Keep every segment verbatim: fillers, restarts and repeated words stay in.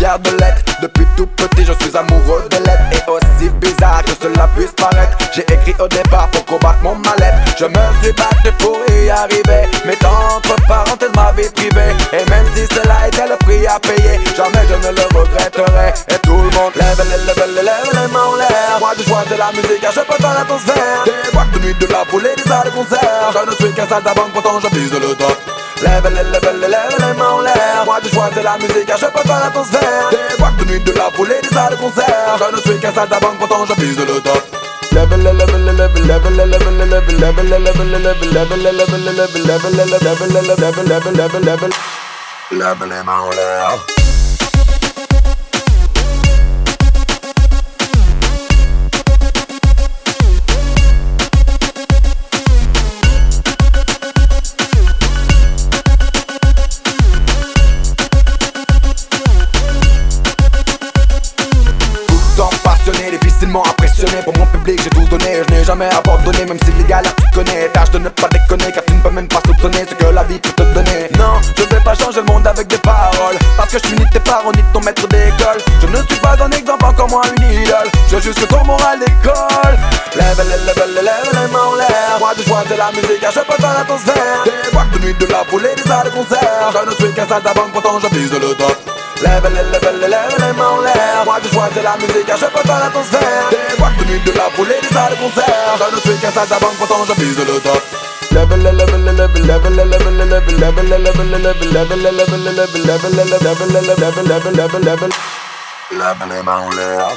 clair de lettres. Depuis tout petit je suis amoureux des lettres. Et aussi bizarre que cela puisse paraître, j'ai écrit au départ pour combattre mon mal-être. Je me suis battu pour y arriver, mettant entre parenthèses ma vie privée. Et même si cela était le prix à payer, jamais je ne le regretterai. Et tout le monde lève les lève les lève les mains en l'air. Moi du choix de la musique car je peux dans l'atmosphère. Des boîtes de nuit, de la foule et des salles de concert. Je ne suis qu'un saltimbanque pourtant je vise le top. Lève les lève les lève les mains en l'air. Moi du choix de la musique car je peux dans l'atmosphère. Des boîtes de nuit, de la foule et des salles de concert. Je ne suis qu'un saltimbanque pourtant je vise le top. Lève les lève les lève les lève les lève les lève les lève les lève les lève les lève les lève les lève les lève les lève les lève les lève lève lève les mains en l'air. Difficilement impressionné pour mon public, j'ai tout donné, je n'ai jamais abandonné. Même si les galères tu connais, tâche de ne pas déconner, car tu ne peux même pas soupçonner ce que la vie peut te donner. Non, je vais pas changer le monde avec des paroles, parce que je suis ni tes parents ni ton maître d'école. Je ne suis pas un exemple, encore moins une idole. Je veux juste que ton moral d'école. Lève les lève les lève les mains en l'air. Moi du choix de la musique car je peux dans l'atmosphère. Des boîtes de nuit, de la foule et des salles de concert. Je ne suis qu'un saltimbanque pourtant je vise le top. Lève les lève les lève les mains en l'air. Moi du choix de la musique car je peux dans l'atmosphère. Des boîtes de nuit, de la foule et des salles de concert. Je ne suis qu'un saltimbanque pourtant je vise le top. Lève les lève les lève les lève les lève les lève les lève les lève les lève les lève les lève les lève les lève les lève les lève les lève lève les mains en l'air.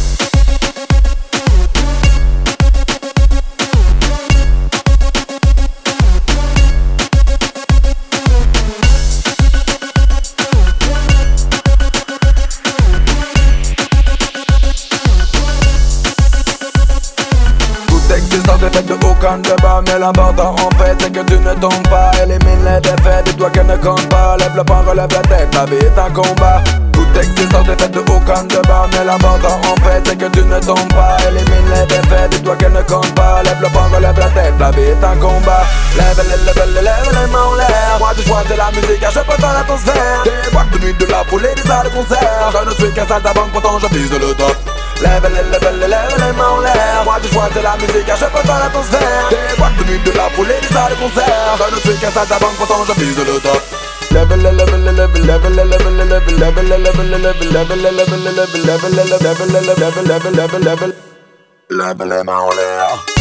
Existence des fêtes de aucun débat, mais l'important en fait c'est que tu ne tombes pas. Élimine les défaites, dis-toi qu'elles ne comptent pas. Lève le poing, relève la tête, la vie est un combat. Toute existence des fêtes de aucun débat, mais l'important en fait c'est que tu ne tombes pas. Élimine les défaites, dis-toi qu'elles ne comptent pas. Lève le poing, relève la tête, la vie est un combat. Lève les lève les lève les mains en l'air. Moi du choix de la musique car je peux dans l'atmosphère. Des boîtes de nuit, de la foule et des salles de concert. Je ne suis qu'un saltimbanque pourtant je vise le top. Lève les lève les lève les mains en l'air. Moi du choix de la musique car je peux dans l'atmosphère. Des boîtes de nuit, de la foule et des salles de concert. Je ne suis qu'un saltimbanque pourtant je vise le top. Lève les lève les lève les lève les lève les lève les lève les lève les lève les lève les lève les lève les lève les lève les lève les lève les lève les mains en l'air.